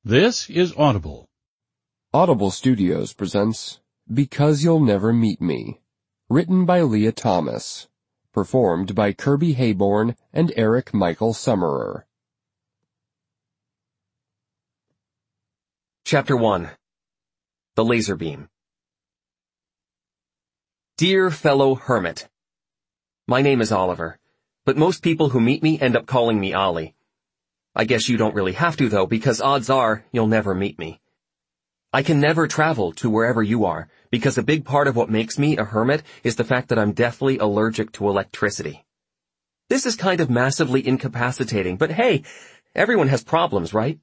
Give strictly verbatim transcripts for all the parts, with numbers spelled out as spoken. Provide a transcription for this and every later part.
This is Audible. Audible Studios presents Because You'll Never Meet Me, written by Leah Thomas, performed by Kirby Hayborn and Eric Michael Summerer. Chapter one. The Laser Beam. Dear fellow hermit, my name is Oliver, but most people who meet me end up calling me Ollie. I guess you don't really have to though, because odds are you'll never meet me. I can never travel to wherever you are, because a big part of what makes me a hermit is the fact that I'm deathly allergic to electricity. This is kind of massively incapacitating, but hey, everyone has problems, right?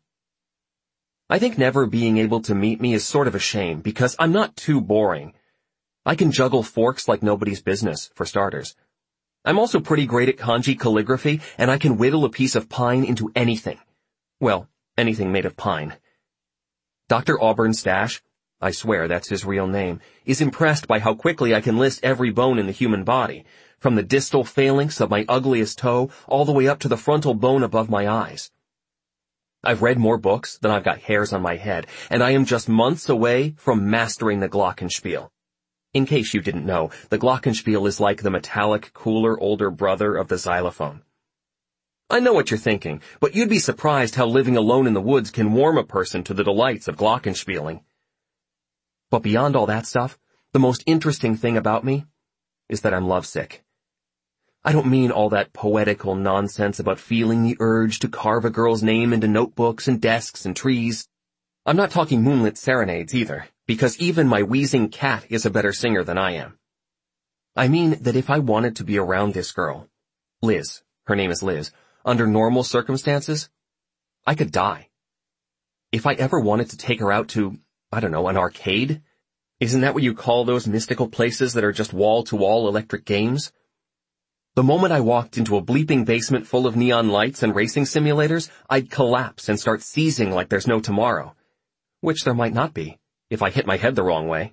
I think never being able to meet me is sort of a shame, because I'm not too boring. I can juggle forks like nobody's business, for starters. I'm also pretty great at kanji calligraphy, and I can whittle a piece of pine into anything. Well, anything made of pine. Doctor Auburn Stash, I swear that's his real name, is impressed by how quickly I can list every bone in the human body, from the distal phalanx of my ugliest toe all the way up to the frontal bone above my eyes. I've read more books than I've got hairs on my head, and I am just months away from mastering the glockenspiel. In case you didn't know, the glockenspiel is like the metallic, cooler older brother of the xylophone. I know what you're thinking, but you'd be surprised how living alone in the woods can warm a person to the delights of glockenspieling. But beyond all that stuff, the most interesting thing about me is that I'm lovesick. I don't mean all that poetical nonsense about feeling the urge to carve a girl's name into notebooks and desks and trees. I'm not talking moonlit serenades either, because even my wheezing cat is a better singer than I am. I mean that if I wanted to be around this girl, Liz, her name is Liz, under normal circumstances, I could die. If I ever wanted to take her out to, I don't know, an arcade? Isn't that what you call those mystical places that are just wall-to-wall electric games? The moment I walked into a bleeping basement full of neon lights and racing simulators, I'd collapse and start seizing like there's no tomorrow. Which there might not be, if I hit my head the wrong way.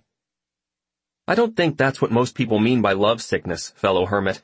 I don't think that's what most people mean by love sickness, fellow hermit.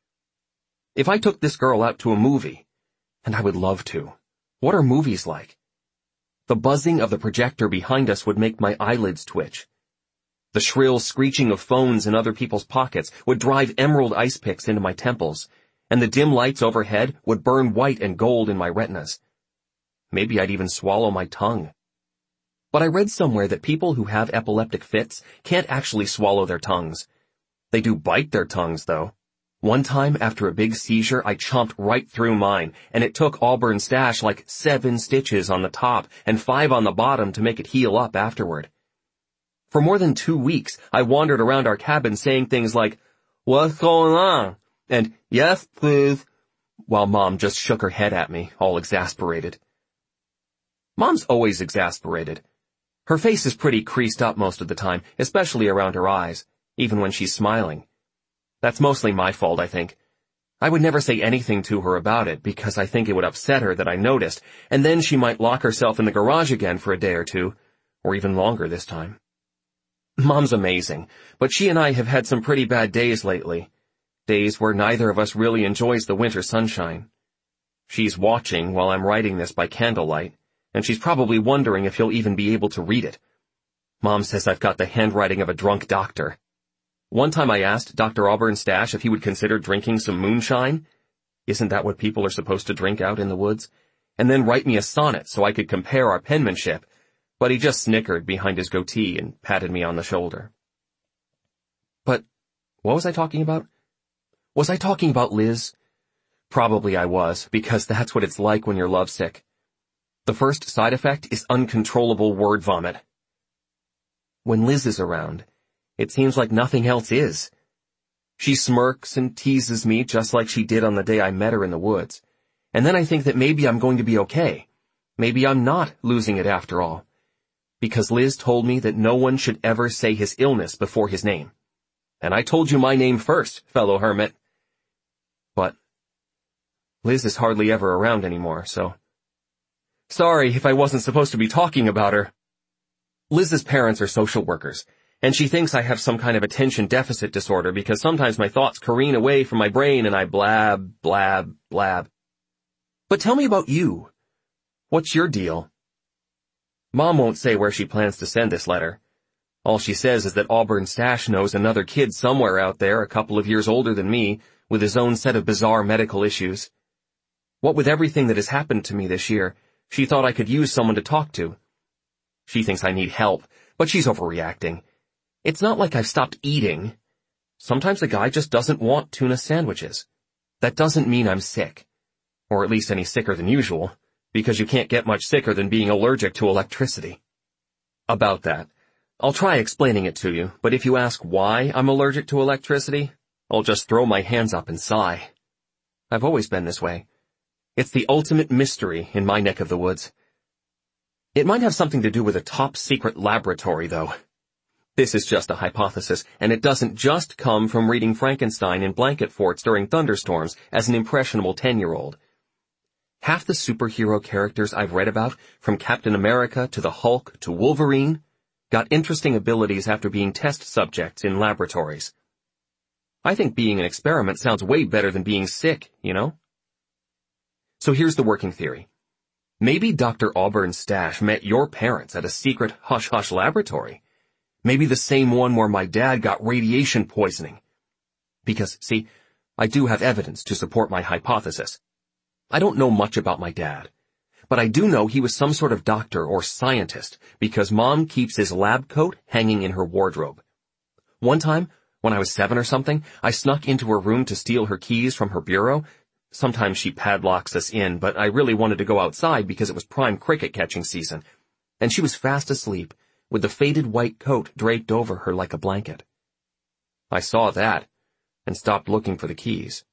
If I took this girl out to a movie, and I would love to, what are movies like? The buzzing of the projector behind us would make my eyelids twitch. The shrill screeching of phones in other people's pockets would drive emerald ice picks into my temples, and the dim lights overhead would burn white and gold in my retinas. Maybe I'd even swallow my tongue. But I read somewhere that people who have epileptic fits can't actually swallow their tongues. They do bite their tongues, though. One time, after a big seizure, I chomped right through mine, and it took Auburn Stash like seven stitches on the top and five on the bottom to make it heal up afterward. For more than two weeks, I wandered around our cabin saying things like, "What's going on?" and "Yes, please," while Mom just shook her head at me, all exasperated. Mom's always exasperated. Her face is pretty creased up most of the time, especially around her eyes, even when she's smiling. That's mostly my fault, I think. I would never say anything to her about it because I think it would upset her that I noticed, and then she might lock herself in the garage again for a day or two, or even longer this time. Mom's amazing, but she and I have had some pretty bad days lately. Days where neither of us really enjoys the winter sunshine. She's watching while I'm writing this by candlelight, and she's probably wondering if he'll even be able to read it. Mom says I've got the handwriting of a drunk doctor. One time I asked Doctor Auburn Stash if he would consider drinking some moonshine. Isn't that what people are supposed to drink out in the woods? And then write me a sonnet so I could compare our penmanship. But he just snickered behind his goatee and patted me on the shoulder. But what was I talking about? Was I talking about Liz? Probably I was, because that's what it's like when you're lovesick. The first side effect is uncontrollable word vomit. When Liz is around, it seems like nothing else is. She smirks and teases me just like she did on the day I met her in the woods. And then I think that maybe I'm going to be okay. Maybe I'm not losing it after all. Because Liz told me that no one should ever say his illness before his name. And I told you my name first, fellow hermit. But Liz is hardly ever around anymore, so... Sorry if I wasn't supposed to be talking about her. Liz's parents are social workers, and she thinks I have some kind of attention deficit disorder because sometimes my thoughts careen away from my brain and I blab, blab, blab. But tell me about you. What's your deal? Mom won't say where she plans to send this letter. All she says is that Auburn Stash knows another kid somewhere out there a couple of years older than me, with his own set of bizarre medical issues. What with everything that has happened to me this year, she thought I could use someone to talk to. She thinks I need help, but she's overreacting. It's not like I've stopped eating. Sometimes a guy just doesn't want tuna sandwiches. That doesn't mean I'm sick. Or at least any sicker than usual, because you can't get much sicker than being allergic to electricity. About that, I'll try explaining it to you, but if you ask why I'm allergic to electricity, I'll just throw my hands up and sigh. I've always been this way. It's the ultimate mystery in my neck of the woods. It might have something to do with a top-secret laboratory, though. This is just a hypothesis, and it doesn't just come from reading Frankenstein in blanket forts during thunderstorms as an impressionable ten-year-old. Half the superhero characters I've read about, from Captain America to the Hulk to Wolverine, got interesting abilities after being test subjects in laboratories. I think being an experiment sounds way better than being sick, you know? So here's the working theory. Maybe Doctor Auburn Stash met your parents at a secret hush-hush laboratory. Maybe the same one where my dad got radiation poisoning. Because, see, I do have evidence to support my hypothesis. I don't know much about my dad, but I do know he was some sort of doctor or scientist because Mom keeps his lab coat hanging in her wardrobe. One time, when I was seven or something, I snuck into her room to steal her keys from her bureau. Sometimes she padlocks us in, but I really wanted to go outside because it was prime cricket catching season, and she was fast asleep, with the faded white coat draped over her like a blanket. I saw that, and stopped looking for the keys.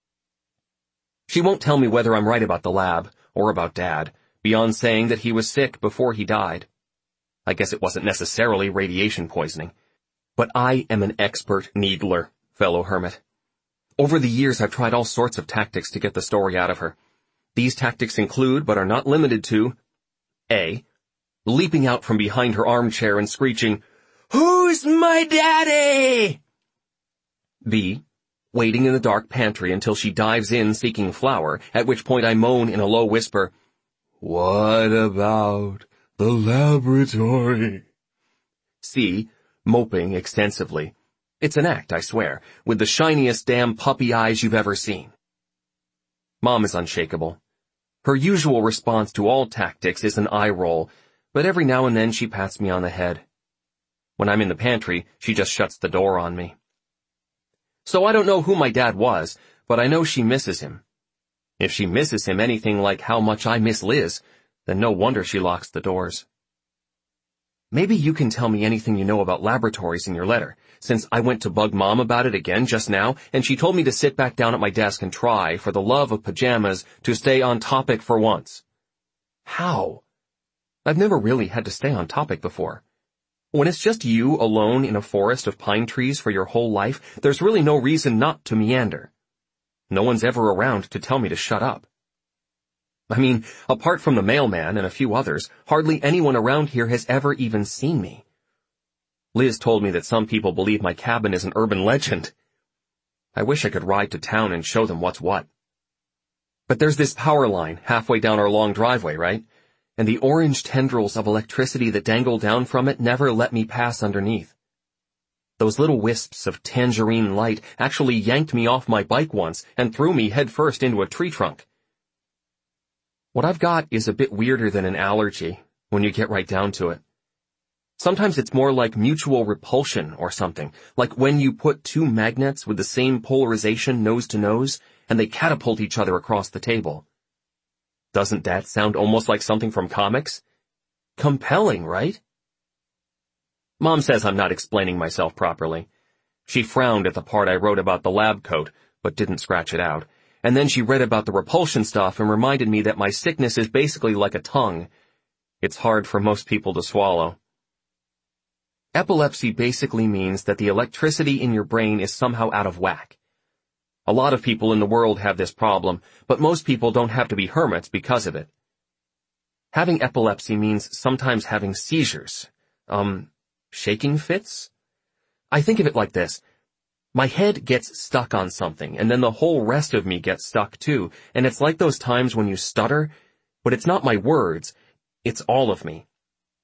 She won't tell me whether I'm right about the lab, or about Dad, beyond saying that he was sick before he died. I guess it wasn't necessarily radiation poisoning. But I am an expert needler, fellow hermit. Over the years I've tried all sorts of tactics to get the story out of her. These tactics include, but are not limited to, A. Leaping out from behind her armchair and screeching, "Who's my daddy?" B. Waiting in the dark pantry until she dives in seeking flour, at which point I moan in a low whisper, "What about the laboratory?" C. Moping extensively. It's an act, I swear, with the shiniest damn puppy eyes you've ever seen. Mom is unshakable. Her usual response to all tactics is an eye roll, but every now and then she pats me on the head. When I'm in the pantry, she just shuts the door on me. So I don't know who my dad was, but I know she misses him. If she misses him anything like how much I miss Liz, then no wonder she locks the doors. Maybe you can tell me anything you know about laboratories in your letter, since I went to bug Mom about it again just now, and she told me to sit back down at my desk and try, for the love of pajamas, to stay on topic for once. How? I've never really had to stay on topic before. When it's just you alone in a forest of pine trees for your whole life, there's really no reason not to meander. No one's ever around to tell me to shut up. I mean, apart from the mailman and a few others, hardly anyone around here has ever even seen me. Liz told me that some people believe my cabin is an urban legend. I wish I could ride to town and show them what's what. But there's this power line halfway down our long driveway, right? And the orange tendrils of electricity that dangle down from it never let me pass underneath. Those little wisps of tangerine light actually yanked me off my bike once and threw me headfirst into a tree trunk. What I've got is a bit weirder than an allergy, when you get right down to it. Sometimes it's more like mutual repulsion or something, like when you put two magnets with the same polarization nose to nose, and they catapult each other across the table. Doesn't that sound almost like something from comics? Compelling, right? Mom says I'm not explaining myself properly. She frowned at the part I wrote about the lab coat, but didn't scratch it out. And then she read about the repulsion stuff and reminded me that my sickness is basically like a tongue. It's hard for most people to swallow. Epilepsy basically means that the electricity in your brain is somehow out of whack. A lot of people in the world have this problem, but most people don't have to be hermits because of it. Having epilepsy means sometimes having seizures. Um, shaking fits? I think of it like this. My head gets stuck on something, and then the whole rest of me gets stuck too, and it's like those times when you stutter, but it's not my words, it's all of me.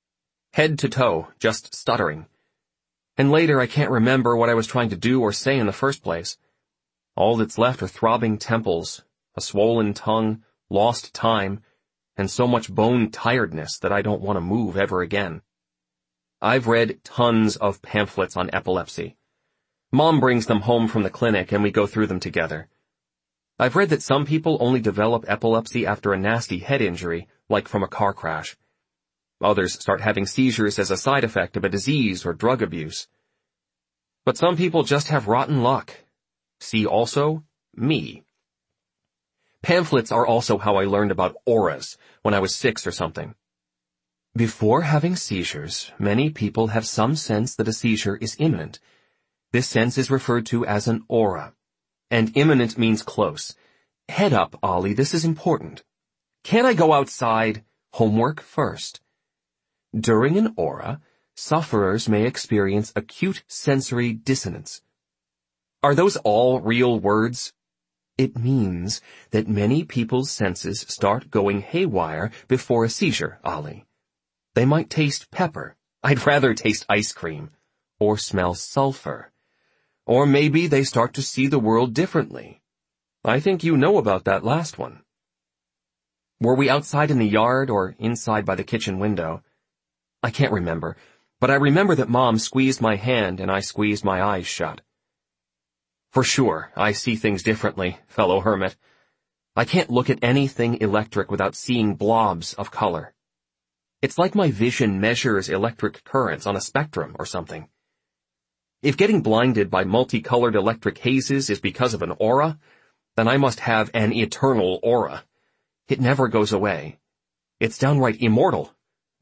head to toe, just stuttering. And later I can't remember what I was trying to do or say in the first place. All that's left are throbbing temples, a swollen tongue, lost time, and so much bone tiredness that I don't want to move ever again. I've read tons of pamphlets on epilepsy. Mom brings them home from the clinic and we go through them together. I've read that some people only develop epilepsy after a nasty head injury, like from a car crash. Others start having seizures as a side effect of a disease or drug abuse. But some people just have rotten luck. See also, me. Pamphlets are also how I learned about auras when I was six or something. Before having seizures, many people have some sense that a seizure is imminent. This sense is referred to as an aura. And imminent means close. Head up, Ollie, this is important. Can I go outside? Homework first. During an aura, sufferers may experience acute sensory dissonance. Are those all real words? It means that many people's senses start going haywire before a seizure, Ollie. They might taste pepper. I'd rather taste ice cream. Or smell sulfur. Or maybe they start to see the world differently. I think you know about that last one. Were we outside in the yard or inside by the kitchen window? I can't remember, but I remember that Mom squeezed my hand and I squeezed my eyes shut. For sure, I see things differently, fellow hermit. I can't look at anything electric without seeing blobs of color. It's like my vision measures electric currents on a spectrum or something. If getting blinded by multicolored electric hazes is because of an aura, then I must have an eternal aura. It never goes away. It's downright immortal.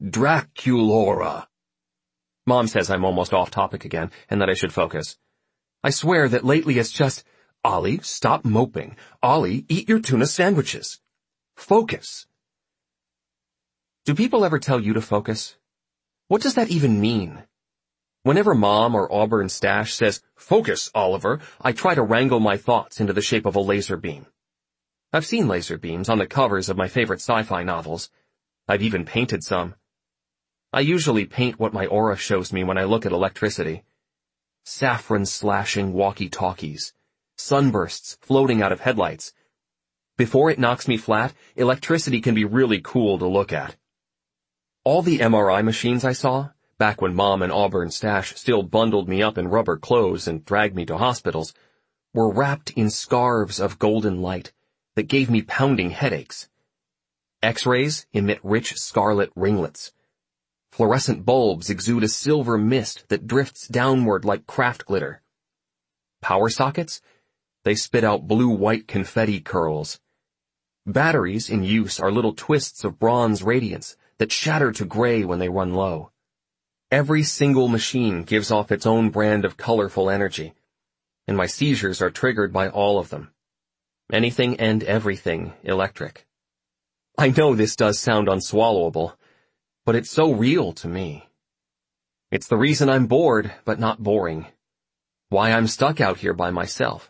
Draculaura. Mom says I'm almost off topic again and that I should focus. I swear that lately it's just, Ollie, stop moping. Ollie, eat your tuna sandwiches. Focus. Do people ever tell you to focus? What does that even mean? Whenever Mom or Auburn Stash says, focus, Oliver, I try to wrangle my thoughts into the shape of a laser beam. I've seen laser beams on the covers of my favorite sci-fi novels. I've even painted some. I usually paint what my aura shows me when I look at electricity. Saffron-slashing walkie-talkies. Sunbursts floating out of headlights. Before it knocks me flat, electricity can be really cool to look at. All the M R I machines I saw, back when Mom and Auburn Stash still bundled me up in rubber clothes and dragged me to hospitals, were wrapped in scarves of golden light that gave me pounding headaches. X-rays emit rich scarlet ringlets. Fluorescent bulbs exude a silver mist that drifts downward like craft glitter. Power sockets? They spit out blue-white confetti curls. Batteries in use are little twists of bronze radiance that shatter to gray when they run low. Every single machine gives off its own brand of colorful energy, and my seizures are triggered by all of them. Anything and everything electric. I know this does sound unswallowable, but it's so real to me. It's the reason I'm bored, but not boring. Why I'm stuck out here by myself.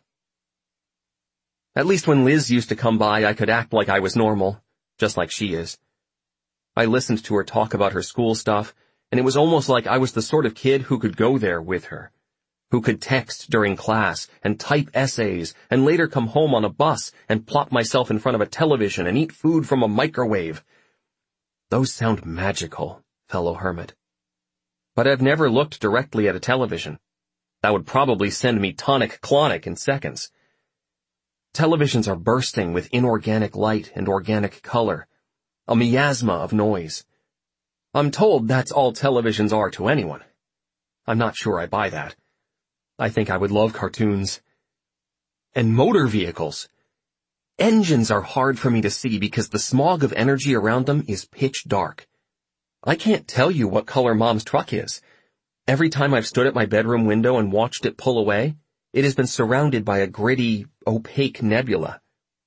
At least when Liz used to come by, I could act like I was normal, just like she is. I listened to her talk about her school stuff, and it was almost like I was the sort of kid who could go there with her, who could text during class and type essays and later come home on a bus and plop myself in front of a television and eat food from a microwave. Those sound magical, fellow hermit. But I've never looked directly at a television. That would probably send me tonic-clonic in seconds. Televisions are bursting with inorganic light and organic color, a miasma of noise. I'm told that's all televisions are to anyone. I'm not sure I buy that. I think I would love cartoons. And motor vehicles. Engines are hard for me to see because the smog of energy around them is pitch dark. I can't tell you what color Mom's truck is. Every time I've stood at my bedroom window and watched it pull away, it has been surrounded by a gritty, opaque nebula.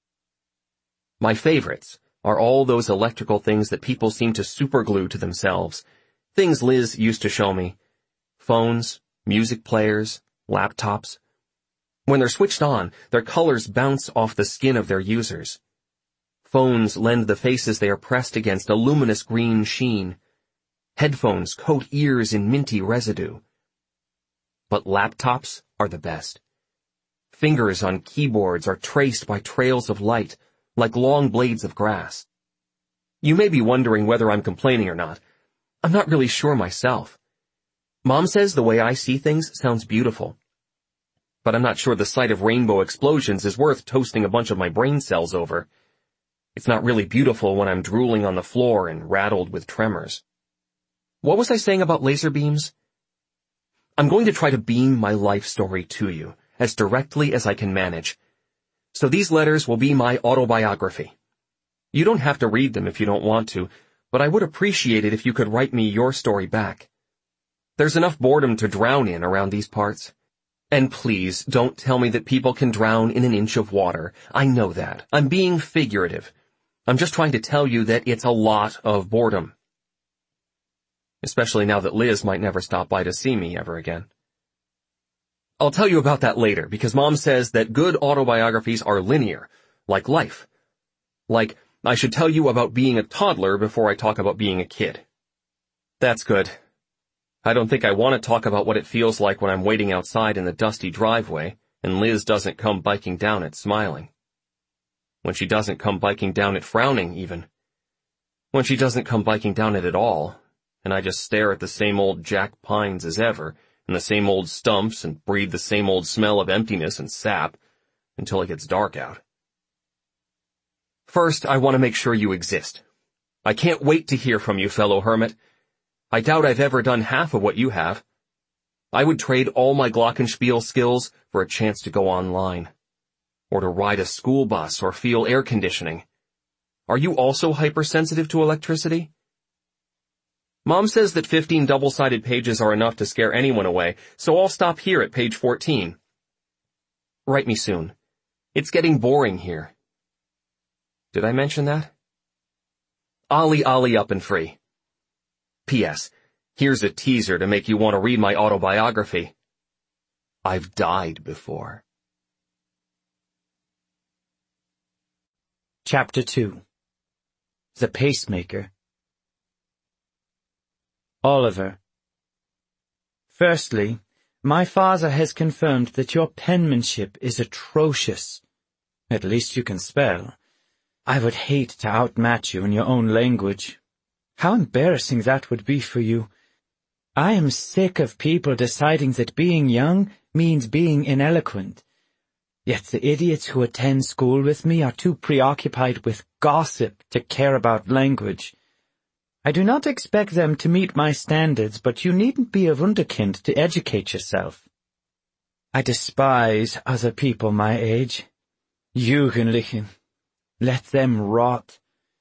My favorites are all those electrical things that people seem to superglue to themselves. Things Liz used to show me. Phones, music players, laptops. When they're switched on, their colors bounce off the skin of their users. Phones lend the faces they are pressed against a luminous green sheen. Headphones coat ears in minty residue. But laptops are the best. Fingers on keyboards are traced by trails of light, like long blades of grass. You may be wondering whether I'm complaining or not. I'm not really sure myself. Mom says the way I see things sounds beautiful. But I'm not sure the sight of rainbow explosions is worth toasting a bunch of my brain cells over. It's not really beautiful when I'm drooling on the floor and rattled with tremors. What was I saying about laser beams? I'm going to try to beam my life story to you, as directly as I can manage. So these letters will be my autobiography. You don't have to read them if you don't want to, but I would appreciate it if you could write me your story back. There's enough boredom to drown in around these parts. And please, don't tell me that people can drown in an inch of water. I know that. I'm being figurative. I'm just trying to tell you that it's a lot of boredom. Especially now that Liz might never stop by to see me ever again. I'll tell you about that later, because Mom says that good autobiographies are linear, like life. Like, I should tell you about being a toddler before I talk about being a kid. That's good. I don't think I want to talk about what it feels like when I'm waiting outside in the dusty driveway, and Liz doesn't come biking down it smiling. When she doesn't come biking down it frowning, even. When she doesn't come biking down it at all, and I just stare at the same old jack pines as ever, and the same old stumps, and breathe the same old smell of emptiness and sap, until it gets dark out. First, I want to make sure you exist. I can't wait to hear from you, fellow hermit. I doubt I've ever done half of what you have. I would trade all my glockenspiel skills for a chance to go online. Or to ride a school bus or feel air conditioning. Are you also hypersensitive to electricity? Mom says that fifteen double-sided pages are enough to scare anyone away, so I'll stop here at page fourteen. Write me soon. It's getting boring here. Did I mention that? Ollie Ollie up and free. P S. Here's a teaser to make you want to read my autobiography. I've died before. Chapter two. The Pacemaker. Oliver. Firstly, my father has confirmed that your penmanship is atrocious. At least you can spell. I would hate to outmatch you in your own language. How embarrassing that would be for you. I am sick of people deciding that being young means being ineloquent. Yet the idiots who attend school with me are too preoccupied with gossip to care about language. I do not expect them to meet my standards, but you needn't be a wunderkind to educate yourself. I despise other people my age. Jugendlichen. Let them rot.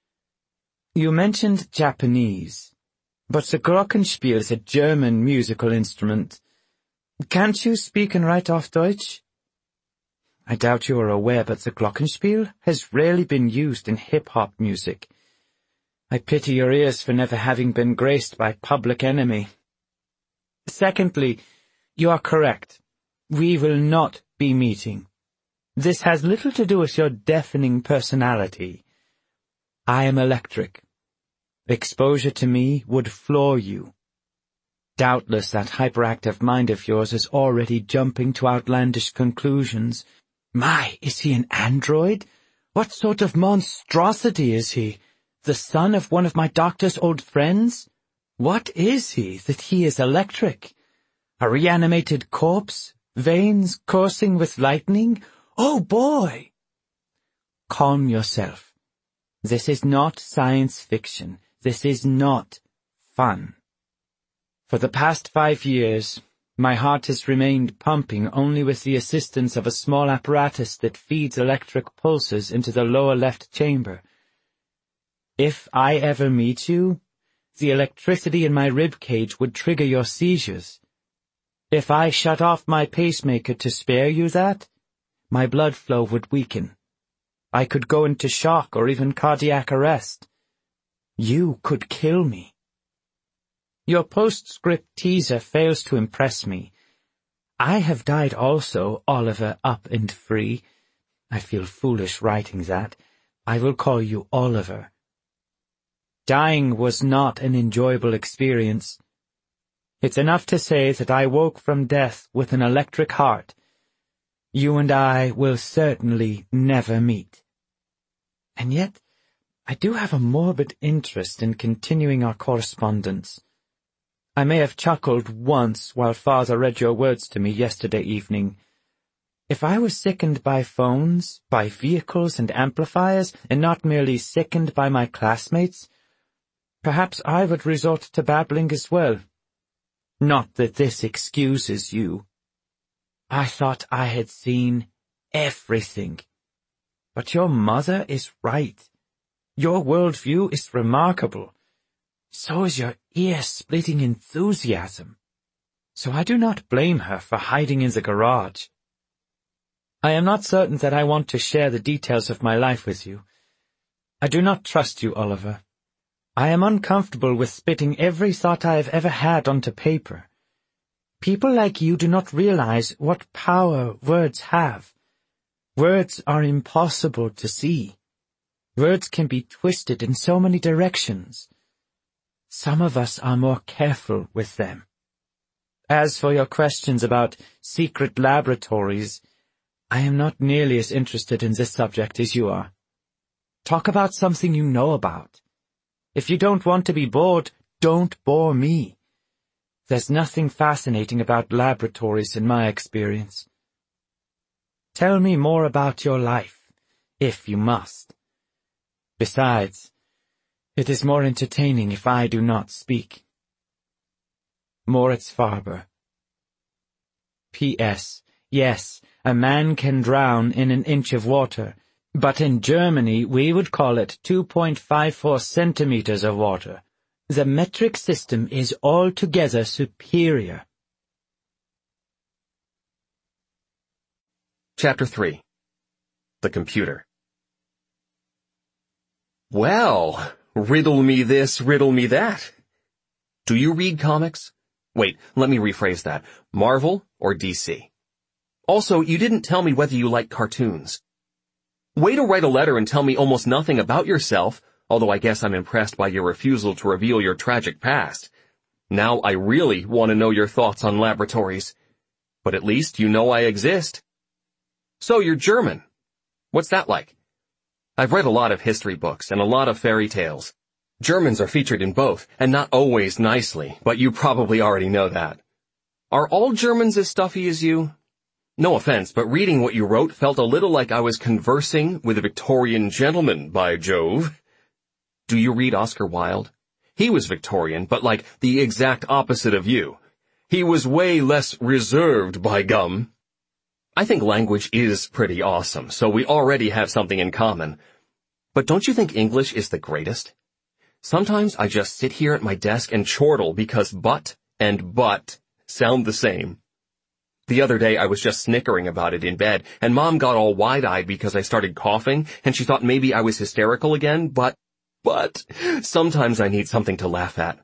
You mentioned Japanese, but the Glockenspiel is a German musical instrument. Can't you speak and write off Deutsch? I doubt you are aware, but the Glockenspiel has rarely been used in hip-hop music. I pity your ears for never having been graced by Public Enemy. Secondly, you are correct. We will not be meeting. This has little to do with your deafening personality. I am electric. Exposure to me would floor you. Doubtless that hyperactive mind of yours is already jumping to outlandish conclusions. My, is he an android? What sort of monstrosity is he? The son of one of my doctor's old friends? What is he that he is electric? A reanimated corpse? Veins coursing with lightning? Oh boy! Calm yourself. This is not science fiction. This is not fun. For the past five years, my heart has remained pumping only with the assistance of a small apparatus that feeds electric pulses into the lower left chamber. If I ever meet you, the electricity in my rib cage would trigger your seizures. If I shut off my pacemaker to spare you that, my blood flow would weaken. I could go into shock or even cardiac arrest. You could kill me. Your postscript teaser fails to impress me. I have died also, Oliver up and free. I feel foolish writing that. I will call you Oliver. Dying was not an enjoyable experience. It's enough to say that I woke from death with an electric heart. You and I will certainly never meet. And yet, I do have a morbid interest in continuing our correspondence. I may have chuckled once while Father read your words to me yesterday evening. If I was sickened by phones, by vehicles and amplifiers, and not merely sickened by my classmates, perhaps I would resort to babbling as well. Not that this excuses you. I thought I had seen everything. But your mother is right. Your worldview is remarkable. So is your ear-splitting enthusiasm. So I do not blame her for hiding in the garage. I am not certain that I want to share the details of my life with you. I do not trust you, Oliver. I am uncomfortable with spitting every thought I have ever had onto paper. People like you do not realize what power words have. Words are impossible to see. Words can be twisted in so many directions. Some of us are more careful with them. As for your questions about secret laboratories, I am not nearly as interested in this subject as you are. Talk about something you know about. If you don't want to be bored, don't bore me. There's nothing fascinating about laboratories in my experience. Tell me more about your life, if you must. Besides, it is more entertaining if I do not speak. Moritz Farber. P S. Yes, a man can drown in an inch of water, but in Germany we would call it two point five four centimeters of water. The metric system is altogether superior. Chapter three. The Computer. Well, riddle me this, riddle me that. Do you read comics? Wait, let me rephrase that. Marvel or D C? Also, you didn't tell me whether you like cartoons. Way to write a letter and tell me almost nothing about yourself, although I guess I'm impressed by your refusal to reveal your tragic past. Now I really want to know your thoughts on laboratories. But at least you know I exist. So you're German. What's that like? I've read a lot of history books and a lot of fairy tales. Germans are featured in both, and not always nicely, but you probably already know that. Are all Germans as stuffy as you? No offense, but reading what you wrote felt a little like I was conversing with a Victorian gentleman, by Jove. Do you read Oscar Wilde? He was Victorian, but like the exact opposite of you. He was way less reserved, by gum. I think language is pretty awesome, so we already have something in common. But don't you think English is the greatest? Sometimes I just sit here at my desk and chortle because but and but sound the same. The other day I was just snickering about it in bed, and Mom got all wide-eyed because I started coughing, and she thought maybe I was hysterical again, but, but, sometimes I need something to laugh at.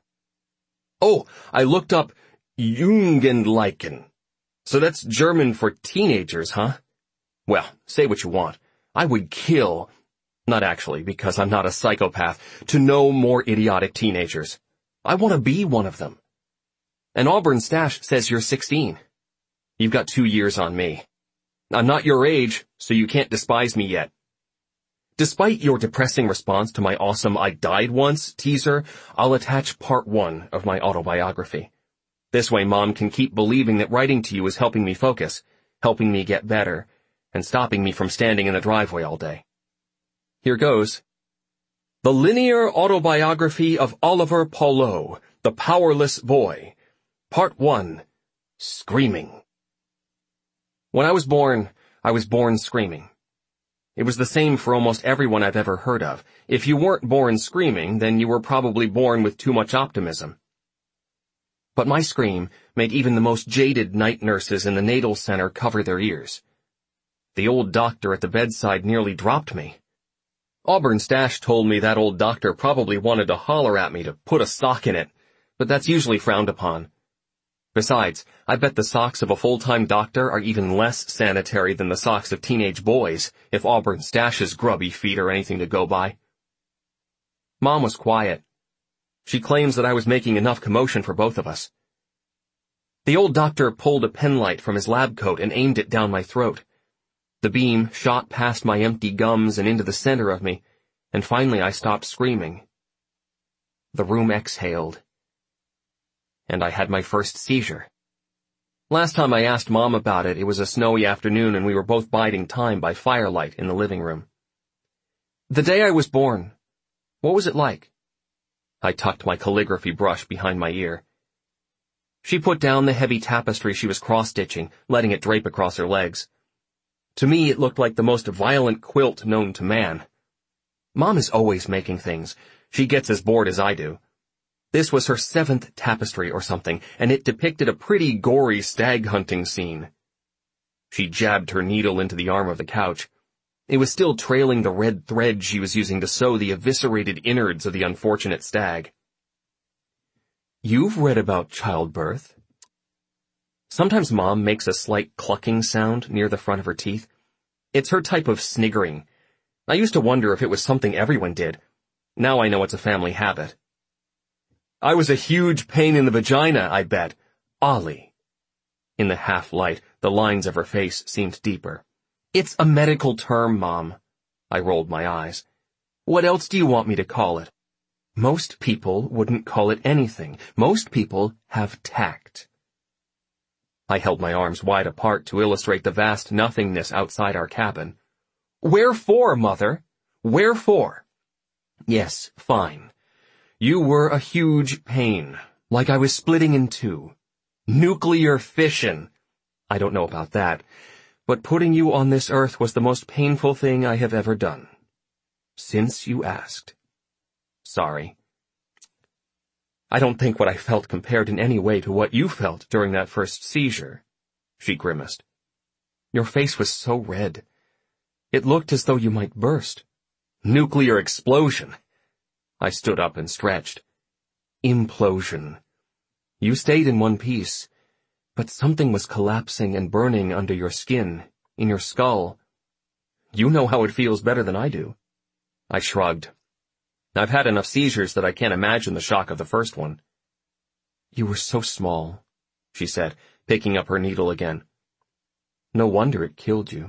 Oh, I looked up Jugendlichen. So that's German for teenagers, huh? Well, say what you want. I would kill, not actually, because I'm not a psychopath, to know more idiotic teenagers. I want to be one of them. And Auburn Stash says you're sixteen. You've got two years on me. I'm not your age, so you can't despise me yet. Despite your depressing response to my awesome I died once teaser, I'll attach part one of my autobiography. This way Mom can keep believing that writing to you is helping me focus, helping me get better, and stopping me from standing in the driveway all day. Here goes. The Linear Autobiography of Oliver Paulo, the Powerless Boy. Part one. Screaming. When I was born, I was born screaming. It was the same for almost everyone I've ever heard of. If you weren't born screaming, then you were probably born with too much optimism. But my scream made even the most jaded night nurses in the natal center cover their ears. The old doctor at the bedside nearly dropped me. Auburn Stash told me that old doctor probably wanted to holler at me to put a sock in it, but that's usually frowned upon. Besides, I bet the socks of a full-time doctor are even less sanitary than the socks of teenage boys, if Auburn Stash's grubby feet are anything to go by. Mom was quiet, She claims that I was making enough commotion for both of us. The old doctor pulled a penlight from his lab coat and aimed it down my throat. The beam shot past my empty gums and into the center of me, and finally I stopped screaming. The room exhaled, and I had my first seizure. Last time I asked Mom about it, it was a snowy afternoon and we were both biding time by firelight in the living room. The day I was born, what was it like? I tucked my calligraphy brush behind my ear. She put down the heavy tapestry she was cross-stitching, letting it drape across her legs. To me, it looked like the most violent quilt known to man. Mom is always making things. She gets as bored as I do. This was her seventh tapestry or something, and it depicted a pretty gory stag hunting scene. She jabbed her needle into the arm of the couch. It was still trailing the red thread she was using to sew the eviscerated innards of the unfortunate stag. You've read about childbirth. Sometimes Mom makes a slight clucking sound near the front of her teeth. It's her type of sniggering. I used to wonder if it was something everyone did. Now I know it's a family habit. I was a huge pain in the vagina, I bet. Ollie. In the half-light, the lines of her face seemed deeper. It's a medical term, Mom. I rolled my eyes. What else do you want me to call it? Most people wouldn't call it anything. Most people have tact. I held my arms wide apart to illustrate the vast nothingness outside our cabin. Wherefore, Mother? Wherefore? Yes, fine. You were a huge pain, like I was splitting in two. Nuclear fission. I don't know about that, but putting you on this earth was the most painful thing I have ever done. Since you asked. Sorry. I don't think what I felt compared in any way to what you felt during that first seizure, she grimaced. Your face was so red. It looked as though you might burst. Nuclear explosion. I stood up and stretched. Implosion. You stayed in one piece, but something was collapsing and burning under your skin, in your skull. You know how it feels better than I do. I shrugged. I've had enough seizures that I can't imagine the shock of the first one. You were so small, she said, picking up her needle again. No wonder it killed you.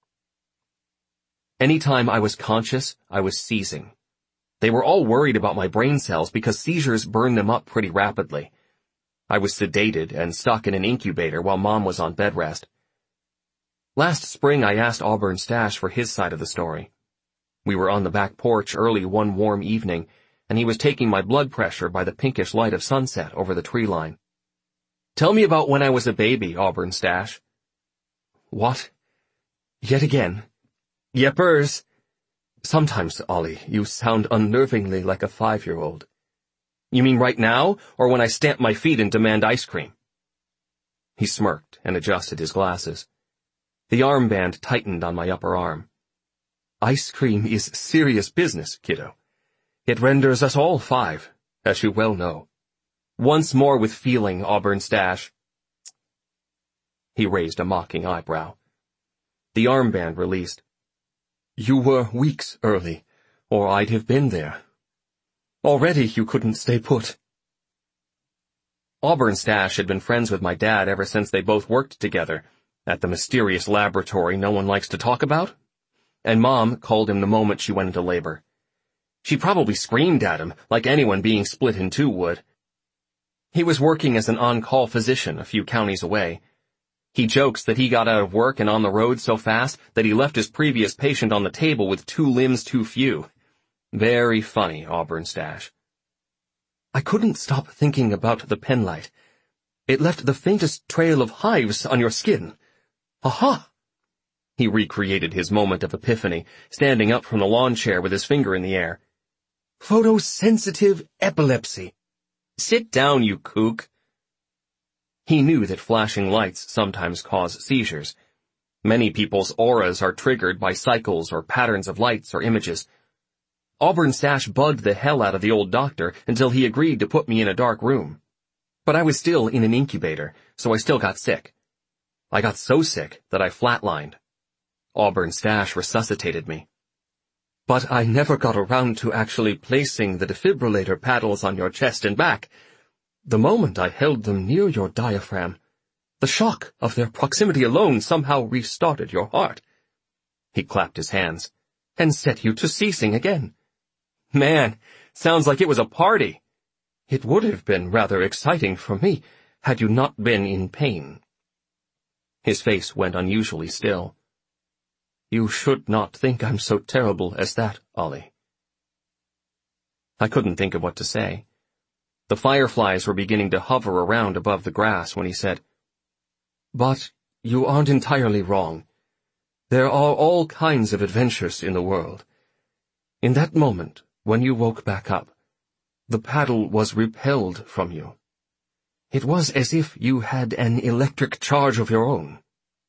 Any time I was conscious, I was seizing. They were all worried about my brain cells because seizures burn them up pretty rapidly. I was sedated and stuck in an incubator while Mom was on bed rest. Last spring I asked Auburn Stash for his side of the story. We were on the back porch early one warm evening, and he was taking my blood pressure by the pinkish light of sunset over the tree line. Tell me about when I was a baby, Auburn Stash. What? Yet again? Yepers. Sometimes, Ollie, you sound unnervingly like a five-year-old. You mean right now, or when I stamp my feet and demand ice cream? He smirked and adjusted his glasses. The armband tightened on my upper arm. Ice cream is serious business, kiddo. It renders us all five, as you well know. Once more with feeling, Auburn Stash. He raised a mocking eyebrow. The armband released. You were weeks early, or I'd have been there. Already you couldn't stay put. Auburn Stash had been friends with my dad ever since they both worked together, at the mysterious laboratory no one likes to talk about. And Mom called him the moment she went into labor. She probably screamed at him, like anyone being split in two would. He was working as an on-call physician a few counties away. He jokes that he got out of work and on the road so fast that he left his previous patient on the table with two limbs too few. Very funny, Auburn Stash. I couldn't stop thinking about the penlight. It left the faintest trail of hives on your skin. Aha! He recreated his moment of epiphany, standing up from the lawn chair with his finger in the air. Photosensitive epilepsy. Sit down, you kook. He knew that flashing lights sometimes cause seizures. Many people's auras are triggered by cycles or patterns of lights or images. Auburn Stash bugged the hell out of the old doctor until he agreed to put me in a dark room. But I was still in an incubator, so I still got sick. I got so sick that I flatlined. Auburn Stash resuscitated me. But I never got around to actually placing the defibrillator paddles on your chest and back. The moment I held them near your diaphragm, the shock of their proximity alone somehow restarted your heart." He clapped his hands, "and set you to ceasing again. Man, sounds like it was a party. It would have been rather exciting for me had you not been in pain." His face went unusually still. "You should not think I'm so terrible as that, Ollie." I couldn't think of what to say. The fireflies were beginning to hover around above the grass when he said, "But you aren't entirely wrong. There are all kinds of adventures in the world. In that moment, when you woke back up, the paddle was repelled from you. It was as if you had an electric charge of your own."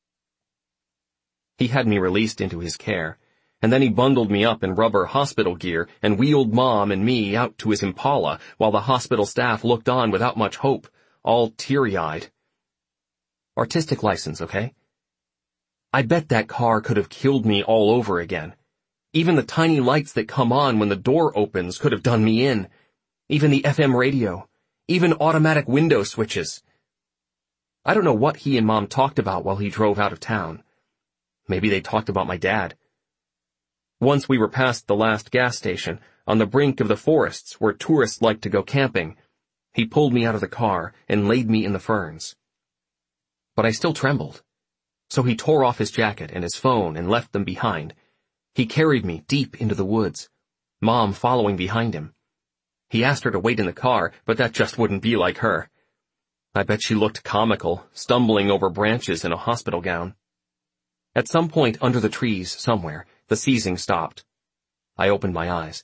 He had me released into his care, and then he bundled me up in rubber hospital gear and wheeled Mom and me out to his Impala while the hospital staff looked on without much hope, all teary-eyed. Artistic license, okay? I bet that car could have killed me all over again. Even the tiny lights that come on when the door opens could have done me in. Even the F M radio. Even automatic window switches. I don't know what he and Mom talked about while he drove out of town. Maybe they talked about my dad. Once we were past the last gas station, on the brink of the forests where tourists like to go camping, he pulled me out of the car and laid me in the ferns. But I still trembled. So he tore off his jacket and his phone and left them behind. He carried me deep into the woods, Mom following behind him. He asked her to wait in the car, but that just wouldn't be like her. I bet she looked comical, stumbling over branches in a hospital gown. At some point under the trees somewhere, the seizing stopped. I opened my eyes.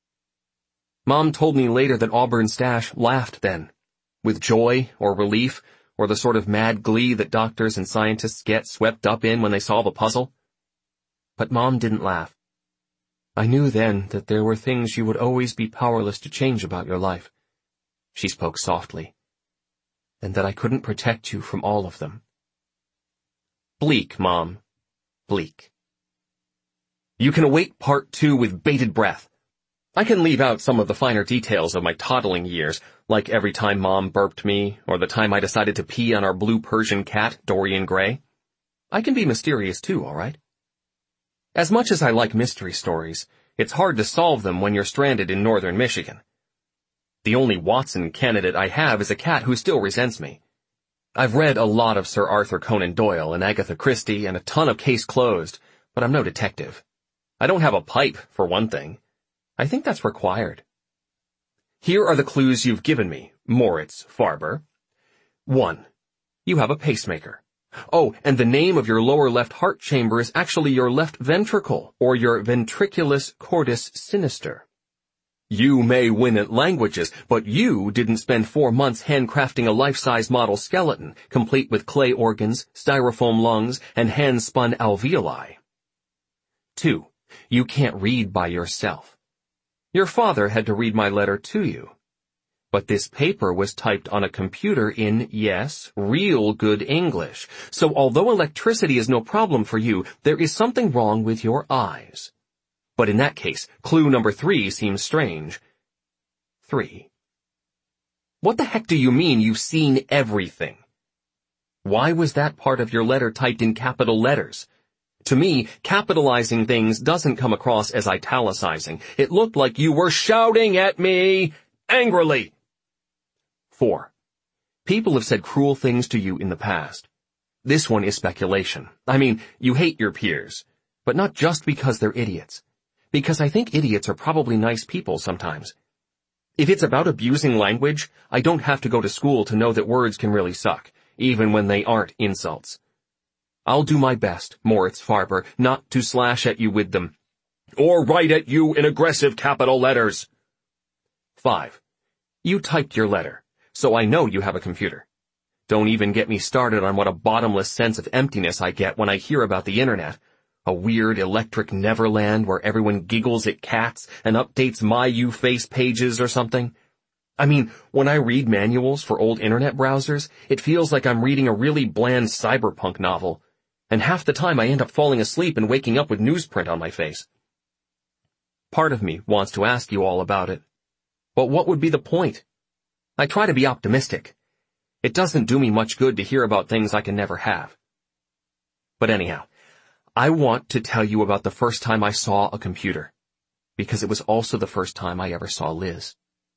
Mom told me later that Auburn Stash laughed then, with joy or relief, or the sort of mad glee that doctors and scientists get swept up in when they solve a puzzle. But Mom didn't laugh. I knew then that there were things you would always be powerless to change about your life. She spoke softly. And that I couldn't protect you from all of them. Bleak, Mom. Bleak. You can await part two with bated breath. I can leave out some of the finer details of my toddling years, like every time Mom burped me, or the time I decided to pee on our blue Persian cat, Dorian Gray. I can be mysterious too, all right? As much as I like mystery stories, it's hard to solve them when you're stranded in northern Michigan. The only Watson candidate I have is a cat who still resents me. I've read a lot of Sir Arthur Conan Doyle and Agatha Christie and a ton of Case Closed, but I'm no detective. I don't have a pipe, for one thing. I think that's required. Here are the clues you've given me, Moritz Farber. One. You have a pacemaker. Oh, and the name of your lower left heart chamber is actually your left ventricle, or your ventriculus cordis sinister. You may win at languages, but you didn't spend four months handcrafting a life-size model skeleton, complete with clay organs, styrofoam lungs, and hand-spun alveoli. Two. You can't read by yourself. Your father had to read my letter to you. But this paper was typed on a computer in, yes, real good English. So although electricity is no problem for you, there is something wrong with your eyes. But in that case, clue number three seems strange. Three. What the heck do you mean you've seen everything? Why was that part of your letter typed in capital letters? To me, capitalizing things doesn't come across as italicizing. It looked like you were shouting at me angrily. Four. People have said cruel things to you in the past. This one is speculation. I mean, you hate your peers, but not just because they're idiots. Because I think idiots are probably nice people sometimes. If it's about abusing language, I don't have to go to school to know that words can really suck, even when they aren't insults. I'll do my best, Moritz Farber, not to slash at you with them, or write at you in aggressive capital letters. Five. You typed your letter, so I know you have a computer. Don't even get me started on what a bottomless sense of emptiness I get when I hear about the internet. A weird electric neverland where everyone giggles at cats and updates my YouFace pages or something. I mean, when I read manuals for old internet browsers, it feels like I'm reading a really bland cyberpunk novel. And half the time I end up falling asleep and waking up with newsprint on my face. Part of me wants to ask you all about it. But what would be the point? I try to be optimistic. It doesn't do me much good to hear about things I can never have. But anyhow, I want to tell you about the first time I saw a computer, because it was also the first time I ever saw Liz.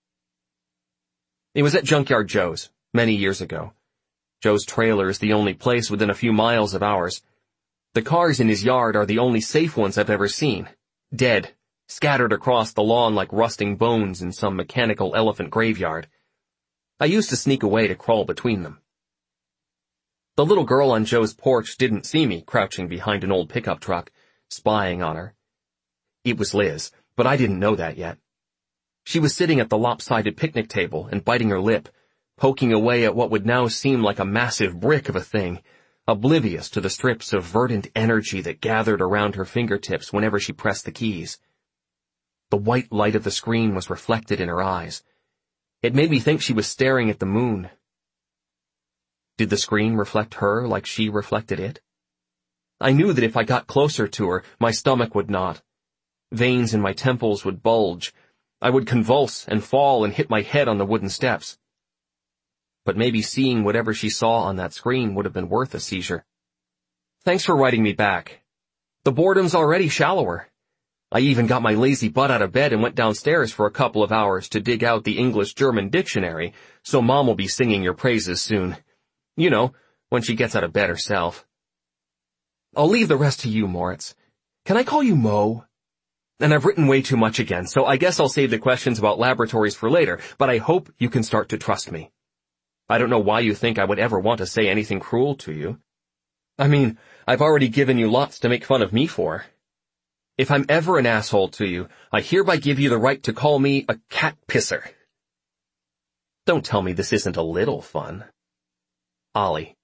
It was at Junkyard Joe's, many years ago. Joe's trailer is the only place within a few miles of ours. The cars in his yard are the only safe ones I've ever seen. Dead, scattered across the lawn like rusting bones in some mechanical elephant graveyard. I used to sneak away to crawl between them. The little girl on Joe's porch didn't see me crouching behind an old pickup truck, spying on her. It was Liz, but I didn't know that yet. She was sitting at the lopsided picnic table and biting her lip, poking away at what would now seem like a massive brick of a thing, oblivious to the strips of verdant energy that gathered around her fingertips whenever she pressed the keys. The white light of the screen was reflected in her eyes. It made me think she was staring at the moon. Did the screen reflect her like she reflected it? I knew that if I got closer to her, my stomach would knot. Veins in my temples would bulge. I would convulse and fall and hit my head on the wooden steps. But maybe seeing whatever she saw on that screen would have been worth a seizure. Thanks for writing me back. The boredom's already shallower. I even got my lazy butt out of bed and went downstairs for a couple of hours to dig out the English-German dictionary, so Mom will be singing your praises soon. You know, when she gets out of bed herself. I'll leave the rest to you, Moritz. Can I call you Mo? And I've written way too much again, so I guess I'll save the questions about laboratories for later, but I hope you can start to trust me. I don't know why you think I would ever want to say anything cruel to you. I mean, I've already given you lots to make fun of me for. If I'm ever an asshole to you, I hereby give you the right to call me a cat pisser. Don't tell me this isn't a little fun. Ollie.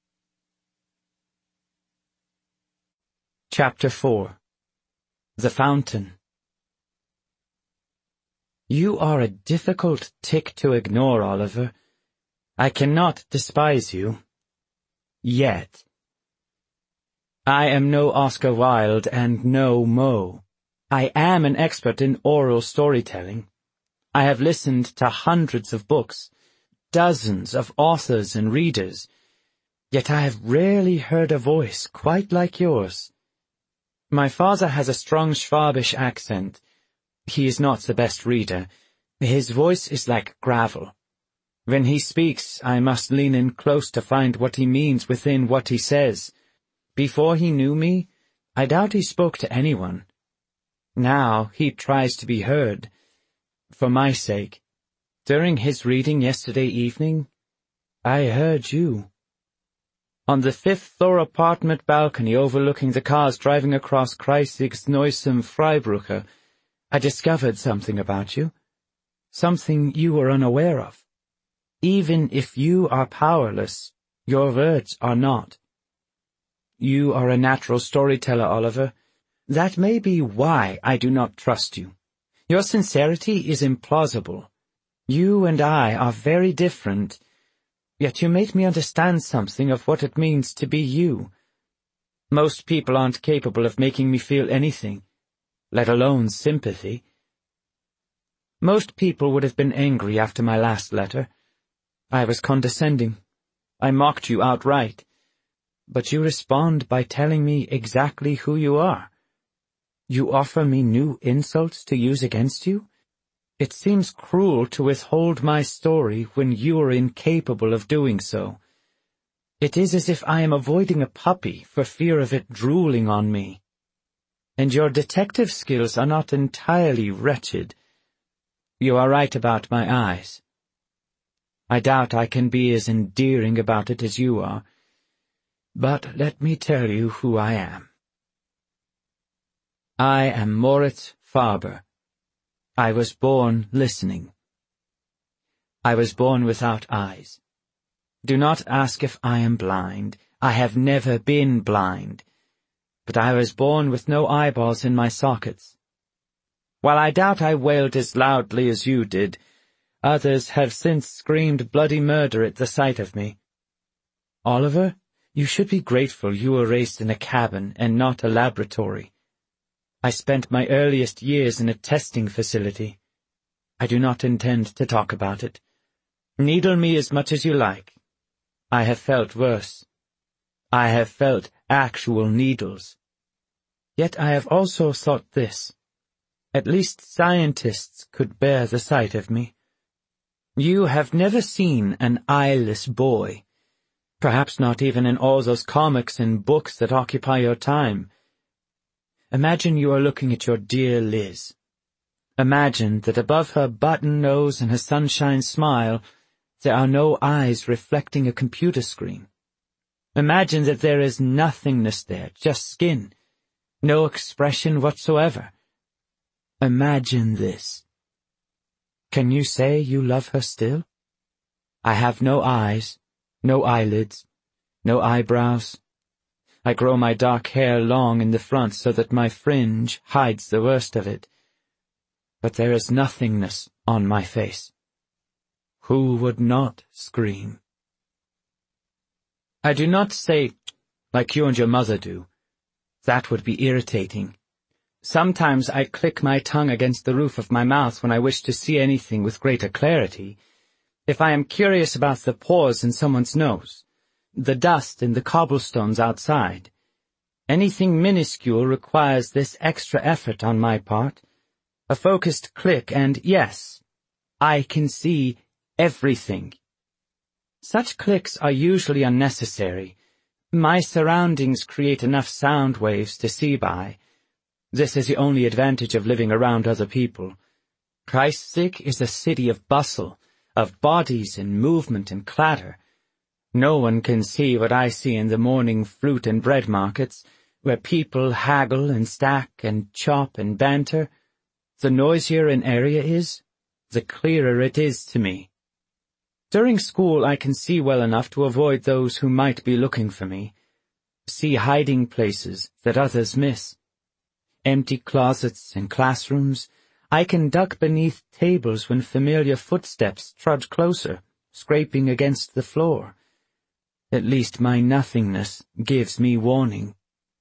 Chapter four. The Fountain. You are a difficult tick to ignore, Oliver. I cannot despise you. Yet. I am no Oscar Wilde and no Mo. I am an expert in oral storytelling. I have listened to hundreds of books, dozens of authors and readers, yet I have rarely heard a voice quite like yours. My father has a strong Schwabish accent. He is not the best reader. His voice is like gravel. When he speaks, I must lean in close to find what he means within what he says. Before he knew me, I doubt he spoke to anyone. Now he tries to be heard. For my sake. During his reading yesterday evening, I heard you. On the fifth floor apartment balcony overlooking the cars driving across Kreisig's noisome Freibrüche, I discovered something about you. Something you were unaware of. Even if you are powerless, your words are not. You are a natural storyteller, Oliver. That may be why I do not trust you. Your sincerity is implausible. You and I are very different, yet you made me understand something of what it means to be you. Most people aren't capable of making me feel anything, let alone sympathy. Most people would have been angry after my last letter. I was condescending. I mocked you outright. But you respond by telling me exactly who you are. You offer me new insults to use against you? It seems cruel to withhold my story when you are incapable of doing so. It is as if I am avoiding a puppy for fear of it drooling on me. And your detective skills are not entirely wretched. You are right about my eyes. I doubt I can be as endearing about it as you are. But let me tell you who I am. I am Moritz Faber. I was born listening. I was born without eyes. Do not ask if I am blind. I have never been blind. But I was born with no eyeballs in my sockets. While I doubt I wailed as loudly as you did, others have since screamed bloody murder at the sight of me. Oliver, you should be grateful you were raised in a cabin and not a laboratory. I spent my earliest years in a testing facility. I do not intend to talk about it. Needle me as much as you like. I have felt worse. I have felt actual needles. Yet I have also thought this. At least scientists could bear the sight of me. You have never seen an eyeless boy. Perhaps not even in all those comics and books that occupy your time. Imagine you are looking at your dear Liz. Imagine that above her button nose and her sunshine smile, there are no eyes reflecting a computer screen. Imagine that there is nothingness there, just skin, no expression whatsoever. Imagine this. Can you say you love her still? I have no eyes, no eyelids, no eyebrows. I grow my dark hair long in the front so that my fringe hides the worst of it. But there is nothingness on my face. Who would not scream? I do not say, like you and your mother do. That would be irritating. Sometimes I click my tongue against the roof of my mouth when I wish to see anything with greater clarity. If I am curious about the pores in someone's nose, the dust in the cobblestones outside, anything minuscule requires this extra effort on my part, a focused click, and yes, I can see everything. Such clicks are usually unnecessary. My surroundings create enough sound waves to see by. This is the only advantage of living around other people. Kreisig is a city of bustle, of bodies and movement and clatter. No one can see what I see in the morning fruit and bread markets, where people haggle and stack and chop and banter. The noisier an area is, the clearer it is to me. During school I can see well enough to avoid those who might be looking for me, see hiding places that others miss. Empty closets and classrooms, I can duck beneath tables when familiar footsteps trudge closer, scraping against the floor. At least my nothingness gives me warning.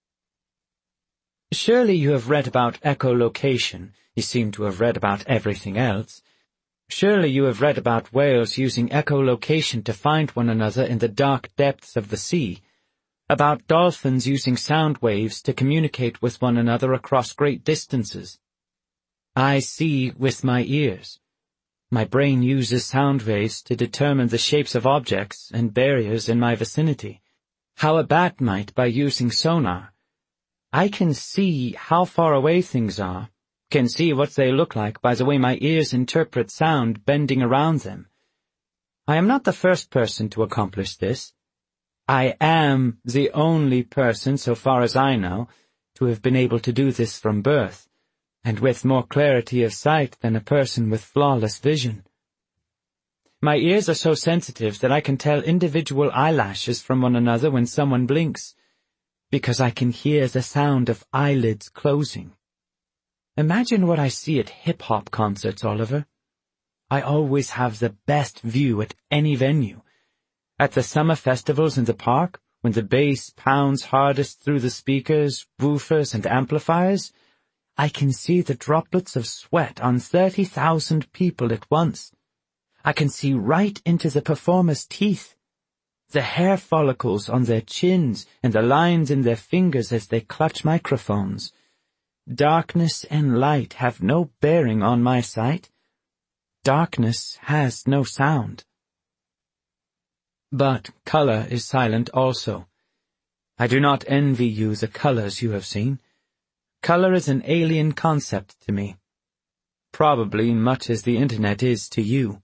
Surely you have read about echolocation. You seem to have read about everything else. Surely you have read about whales using echolocation to find one another in the dark depths of the sea, about dolphins using sound waves to communicate with one another across great distances. I see with my ears. My brain uses sound waves to determine the shapes of objects and barriers in my vicinity, how a bat might by using sonar. I can see how far away things are, can see what they look like by the way my ears interpret sound bending around them. I am not the first person to accomplish this. I am the only person, so far as I know, to have been able to do this from birth, and with more clarity of sight than a person with flawless vision. My ears are so sensitive that I can tell individual eyelashes from one another when someone blinks, because I can hear the sound of eyelids closing. Imagine what I see at hip-hop concerts, Oliver. I always have the best view at any venue. At the summer festivals in the park, when the bass pounds hardest through the speakers, woofers, and amplifiers, I can see the droplets of sweat on thirty thousand people at once. I can see right into the performers' teeth, the hair follicles on their chins and the lines in their fingers as they clutch microphones. Darkness and light have no bearing on my sight. Darkness has no sound. But color is silent also. I do not envy you the colors you have seen. Color is an alien concept to me, probably much as the Internet is to you.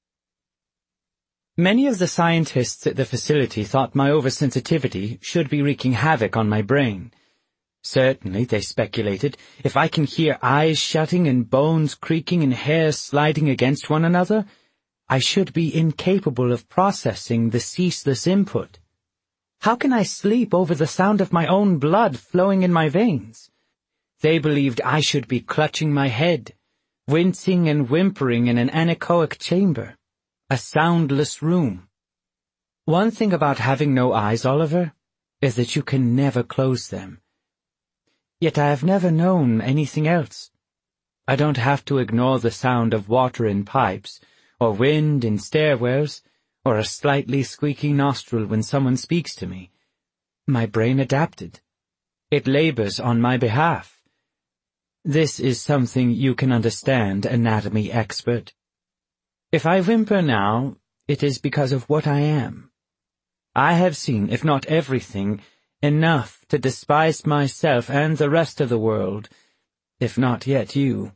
Many of the scientists at the facility thought my oversensitivity should be wreaking havoc on my brain. Certainly, they speculated, if I can hear eyes shutting and bones creaking and hairs sliding against one another, I should be incapable of processing the ceaseless input. How can I sleep over the sound of my own blood flowing in my veins? They believed I should be clutching my head, wincing and whimpering in an anechoic chamber, a soundless room. One thing about having no eyes, Oliver, is that you can never close them. Yet I have never known anything else. I don't have to ignore the sound of water in pipes, or wind in stairwells, or a slightly squeaky nostril when someone speaks to me. My brain adapted. It labors on my behalf. This is something you can understand, anatomy expert. If I whimper now, it is because of what I am. I have seen, if not everything, enough to despise myself and the rest of the world, if not yet you.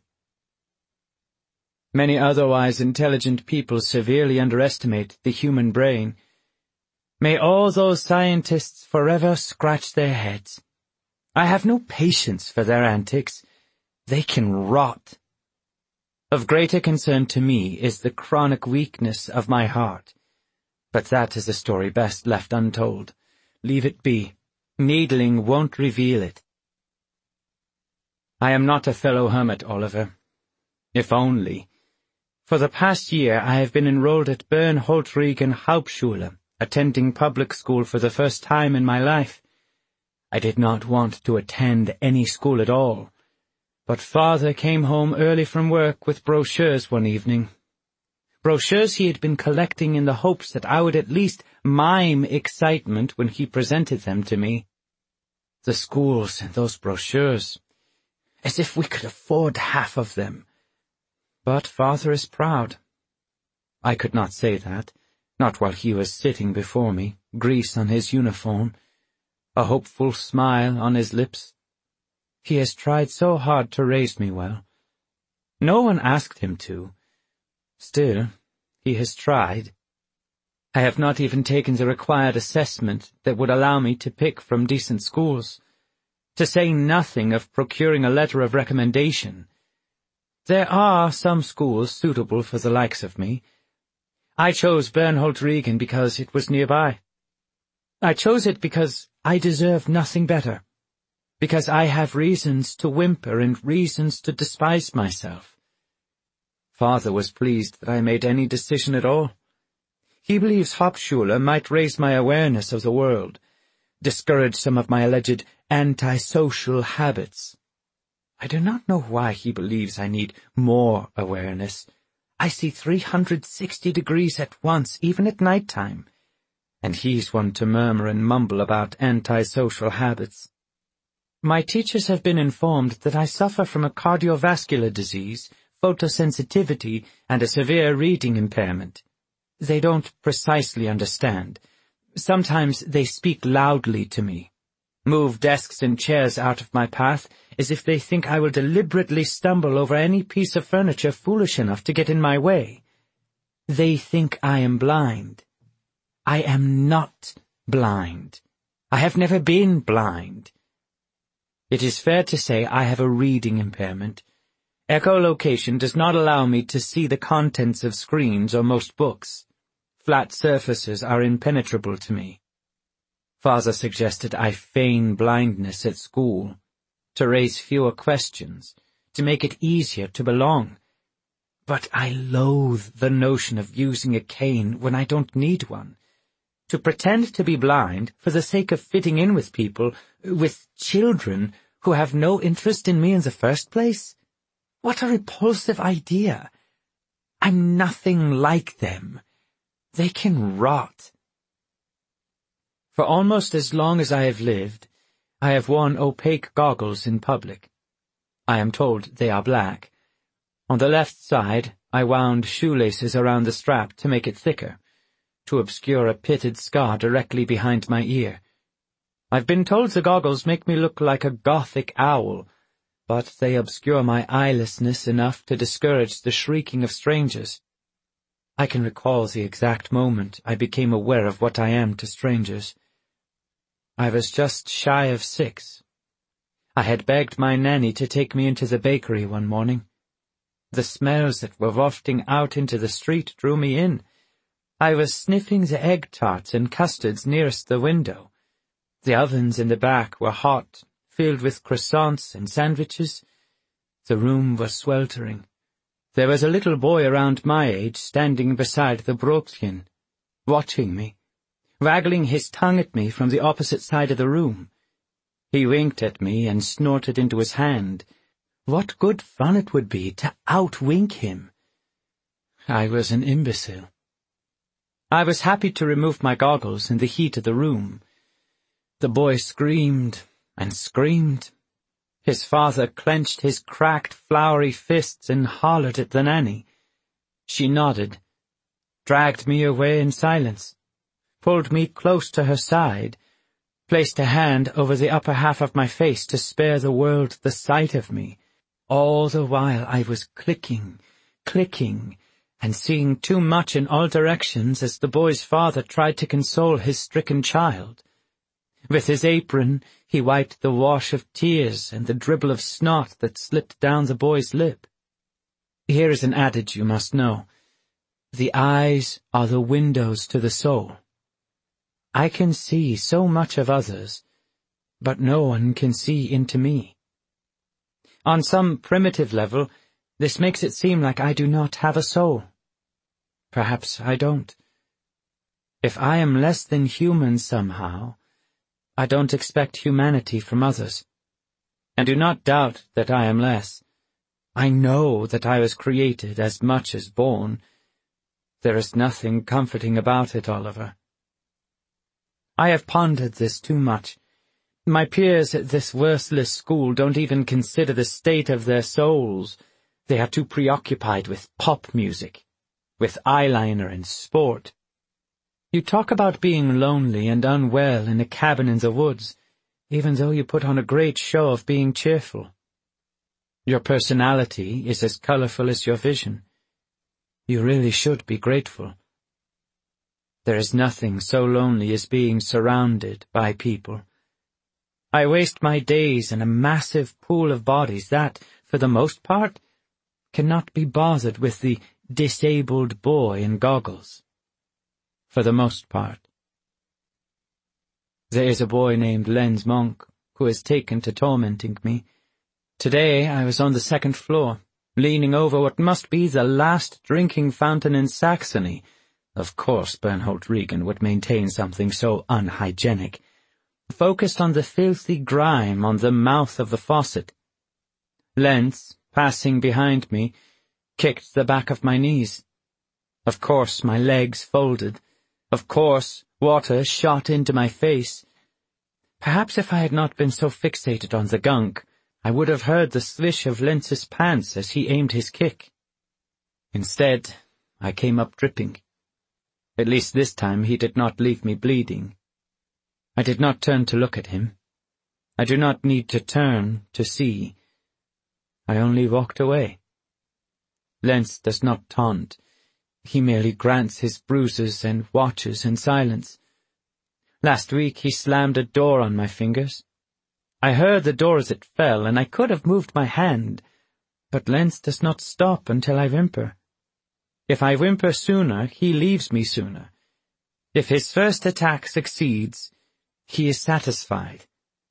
Many otherwise intelligent people severely underestimate the human brain. May all those scientists forever scratch their heads. I have no patience for their antics. They can rot. Of greater concern to me is the chronic weakness of my heart. But that is a story best left untold. Leave it be. Needling won't reveal it. I am not a fellow hermit, Oliver. If only. For the past year I have been enrolled at Bernholtrigen Hauptschule, attending public school for the first time in my life. I did not want to attend any school at all. But Father came home early from work with brochures one evening. Brochures he had been collecting in the hopes that I would at least mime excitement when he presented them to me. The schools and those brochures, as if we could afford half of them. But Father is proud. I could not say that, not while he was sitting before me, grease on his uniform, a hopeful smile on his lips. He has tried so hard to raise me well. No one asked him to. Still, he has tried. I have not even taken the required assessment that would allow me to pick from decent schools, to say nothing of procuring a letter of recommendation. There are some schools suitable for the likes of me. I chose Bernholtrigen because it was nearby. I chose it because I deserve nothing better, because I have reasons to whimper and reasons to despise myself. Father was pleased that I made any decision at all. He believes Hauptschule might raise my awareness of the world, discourage some of my alleged antisocial habits. I do not know why he believes I need more awareness. I see three hundred sixty degrees at once, even at night time, and he's one to murmur and mumble about antisocial habits. My teachers have been informed that I suffer from a cardiovascular disease, photosensitivity, and a severe reading impairment. They don't precisely understand. Sometimes they speak loudly to me, move desks and chairs out of my path, as if they think I will deliberately stumble over any piece of furniture foolish enough to get in my way. They think I am blind. I am not blind. I have never been blind. It is fair to say I have a reading impairment. Echolocation does not allow me to see the contents of screens or most books. Flat surfaces are impenetrable to me. Father suggested I feign blindness at school, to raise fewer questions, to make it easier to belong. But I loathe the notion of using a cane when I don't need one. To pretend to be blind for the sake of fitting in with people, with children, who have no interest in me in the first place? What a repulsive idea. I'm nothing like them. They can rot. For almost as long as I have lived, I have worn opaque goggles in public. I am told they are black. On the left side, I wound shoelaces around the strap to make it thicker, to obscure a pitted scar directly behind my ear. I've been told the goggles make me look like a gothic owl, but they obscure my eyelessness enough to discourage the shrieking of strangers. I can recall the exact moment I became aware of what I am to strangers. I was just shy of six. I had begged my nanny to take me into the bakery one morning. The smells that were wafting out into the street drew me in. I was sniffing the egg tarts and custards nearest the window. The ovens in the back were hot, filled with croissants and sandwiches. The room was sweltering. There was a little boy around my age standing beside the Brotchen, watching me, waggling his tongue at me from the opposite side of the room. He winked at me and snorted into his hand. What good fun it would be to outwink him. I was an imbecile. I was happy to remove my goggles in the heat of the room. The boy screamed and screamed. His father clenched his cracked, floury fists and hollered at the nanny. She nodded, dragged me away in silence, pulled me close to her side, placed a hand over the upper half of my face to spare the world the sight of me. All the while I was clicking, clicking, and seeing too much in all directions as the boy's father tried to console his stricken child. With his apron, he wiped the wash of tears and the dribble of snot that slipped down the boy's lip. Here is an adage you must know. The eyes are the windows to the soul. I can see so much of others, but no one can see into me. On some primitive level, this makes it seem like I do not have a soul. Perhaps I don't. If I am less than human somehow, I don't expect humanity from others. And do not doubt that I am less. I know that I was created as much as born. There is nothing comforting about it, Oliver. I have pondered this too much. My peers at this worthless school don't even consider the state of their souls. They are too preoccupied with pop music, with eyeliner and sport. You talk about being lonely and unwell in a cabin in the woods, even though you put on a great show of being cheerful. Your personality is as colorful as your vision. You really should be grateful. There is nothing so lonely as being surrounded by people. I waste my days in a massive pool of bodies that, for the most part, cannot be bothered with the disabled boy in goggles. For the most part. There is a boy named Lenz Monk who has taken to tormenting me. Today I was on the second floor, leaning over what must be the last drinking fountain in Saxony. Of course Bernhold Regan would maintain something so unhygienic. Focused on the filthy grime on the mouth of the faucet. Lenz, passing behind me, kicked the back of my knees. Of course my legs folded. Of course, water shot into my face. Perhaps if I had not been so fixated on the gunk, I would have heard the swish of Lenz's pants as he aimed his kick. Instead, I came up dripping. At least this time he did not leave me bleeding. I did not turn to look at him. I do not need to turn to see. I only walked away. Lenz does not taunt. He merely grants his bruises and watches in silence. Last week he slammed a door on my fingers. I heard the door as it fell, and I could have moved my hand, but Lenz does not stop until I whimper. If I whimper sooner, he leaves me sooner. If his first attack succeeds, he is satisfied.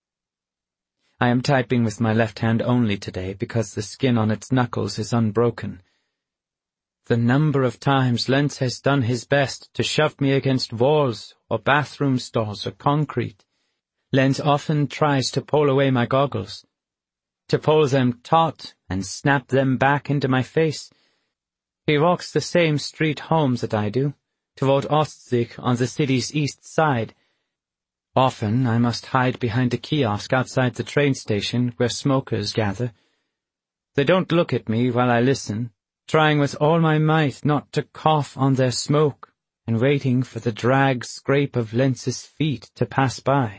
I am typing with my left hand only today because the skin on its knuckles is unbroken. The number of times Lenz has done his best to shove me against walls or bathroom stalls or concrete. Lenz often tries to pull away my goggles, to pull them taut and snap them back into my face. He walks the same street home that I do, toward Ostzig on the city's east side. Often I must hide behind a kiosk outside the train station where smokers gather. They don't look at me while I listen, trying with all my might not to cough on their smoke, and waiting for the drag scrape of Lenz's feet to pass by.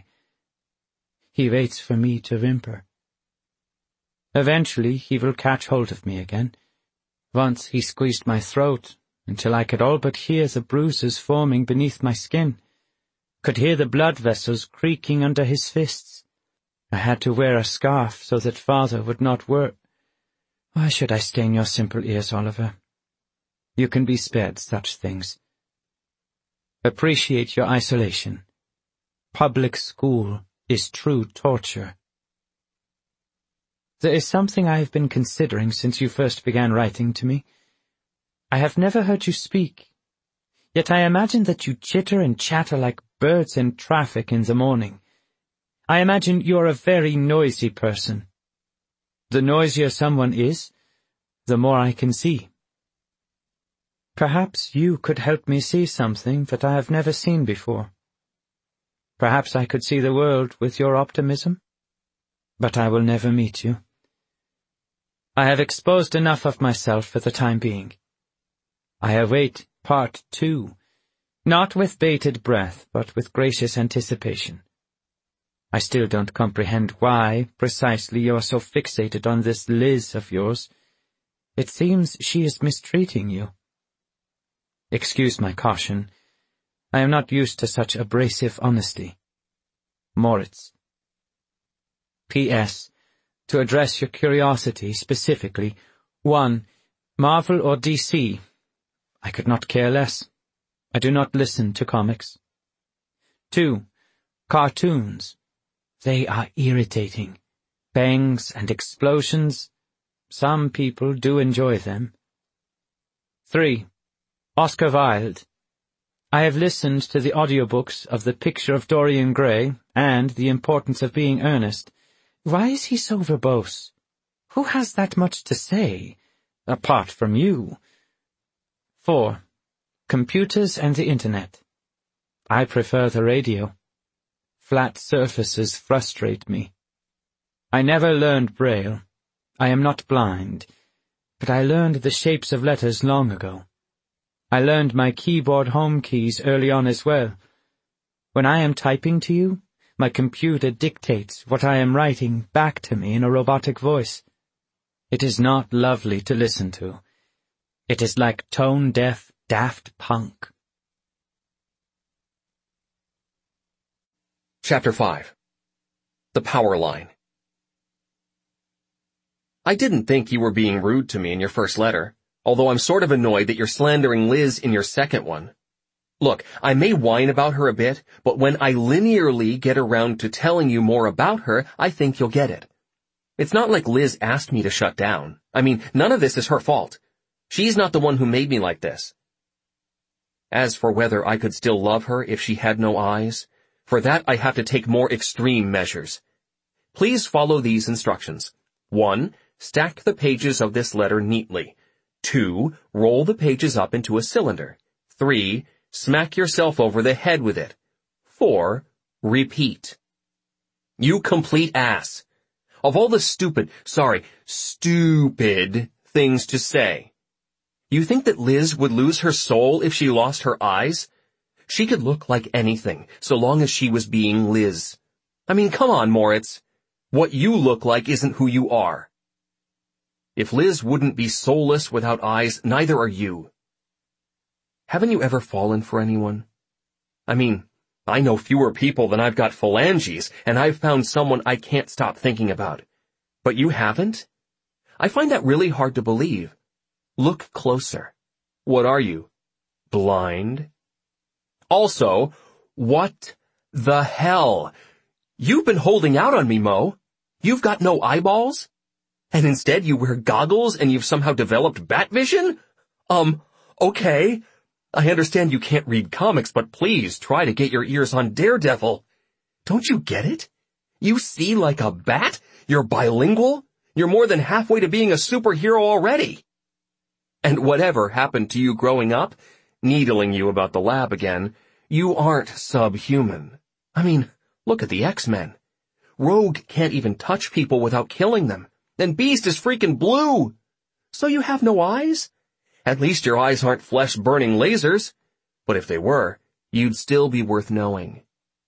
He waits for me to whimper. Eventually he will catch hold of me again. Once he squeezed my throat, until I could all but hear the bruises forming beneath my skin, could hear the blood vessels creaking under his fists. I had to wear a scarf so that father would not work. Why should I stain your simple ears, Oliver? You can be spared such things. Appreciate your isolation. Public school is true torture. There is something I have been considering since you first began writing to me. I have never heard you speak, yet I imagine that you chitter and chatter like birds in traffic in the morning. I imagine you're a very noisy person. The noisier someone is, the more I can see. Perhaps you could help me see something that I have never seen before. Perhaps I could see the world with your optimism, but I will never meet you. I have exposed enough of myself for the time being. I await part two, not with bated breath, but with gracious anticipation. I still don't comprehend why, precisely, you're so fixated on this Liz of yours. It seems she is mistreating you. Excuse my caution. I am not used to such abrasive honesty. Moritz. P S. To address your curiosity specifically, one. Marvel or D C? I could not care less. I do not listen to comics. Two. Cartoons. They are irritating. Bangs and explosions. Some people do enjoy them. Three. Oscar Wilde. I have listened to the audiobooks of The Picture of Dorian Gray and The Importance of Being Earnest. Why is he so verbose? Who has that much to say, apart from you? Four. Computers and the Internet. I prefer the radio. Flat surfaces frustrate me. I never learned Braille. I am not blind, but I learned the shapes of letters long ago. I learned my keyboard home keys early on as well. When I am typing to you, my computer dictates what I am writing back to me in a robotic voice. It is not lovely to listen to. It is like tone-deaf Daft Punk. Chapter five. The Power Line. I didn't think you were being rude to me in your first letter, although I'm sort of annoyed that you're slandering Liz in your second one. Look, I may whine about her a bit, but when I linearly get around to telling you more about her, I think you'll get it. It's not like Liz asked me to shut down. I mean, none of this is her fault. She's not the one who made me like this. As for whether I could still love her if she had no eyes, for that I have to take more extreme measures. Please follow these instructions. One, stack the pages of this letter neatly. Two, roll the pages up into a cylinder. Three, smack yourself over the head with it. Four, repeat. You complete ass. Of all the stupid, sorry, stupid things to say. You think that Liz would lose her soul if she lost her eyes? She could look like anything, so long as she was being Liz. I mean, come on, Moritz. What you look like isn't who you are. If Liz wouldn't be soulless without eyes, neither are you. Haven't you ever fallen for anyone? I mean, I know fewer people than I've got phalanges, and I've found someone I can't stop thinking about. But you haven't? I find that really hard to believe. Look closer. What are you? Blind? Also, what the hell? You've been holding out on me, Mo. You've got no eyeballs? And instead you wear goggles and you've somehow developed bat vision? Um, okay. I understand you can't read comics, but please try to get your ears on Daredevil. Don't you get it? You see like a bat? You're bilingual? You're more than halfway to being a superhero already. And whatever happened to you growing up, needling you about the lab again, you aren't subhuman. I mean, look at the X-Men. Rogue can't even touch people without killing them. And Beast is freaking blue. So you have no eyes? At least your eyes aren't flesh-burning lasers. But if they were, you'd still be worth knowing.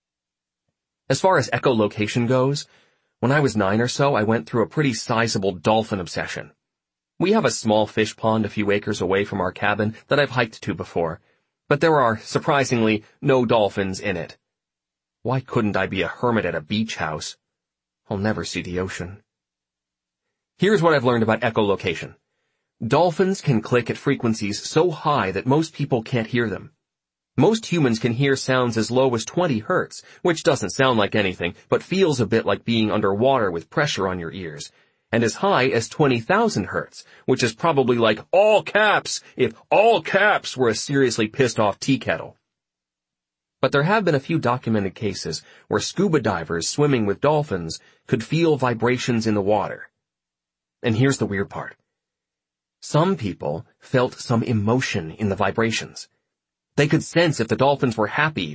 As far as echolocation goes, when I was nine or so, I went through a pretty sizable dolphin obsession. We have a small fish pond a few acres away from our cabin that I've hiked to before, but there are, surprisingly, no dolphins in it. Why couldn't I be a hermit at a beach house? I'll never see the ocean. Here's what I've learned about echolocation. Dolphins can click at frequencies so high that most people can't hear them. Most humans can hear sounds as low as twenty hertz, which doesn't sound like anything, but feels a bit like being underwater with pressure on your ears, and as high as twenty thousand hertz, which is probably like all caps if all caps were a seriously pissed off tea kettle. But there have been a few documented cases where scuba divers swimming with dolphins could feel vibrations in the water. And here's the weird part. Some people felt some emotion in the vibrations. They could sense if the dolphins were happy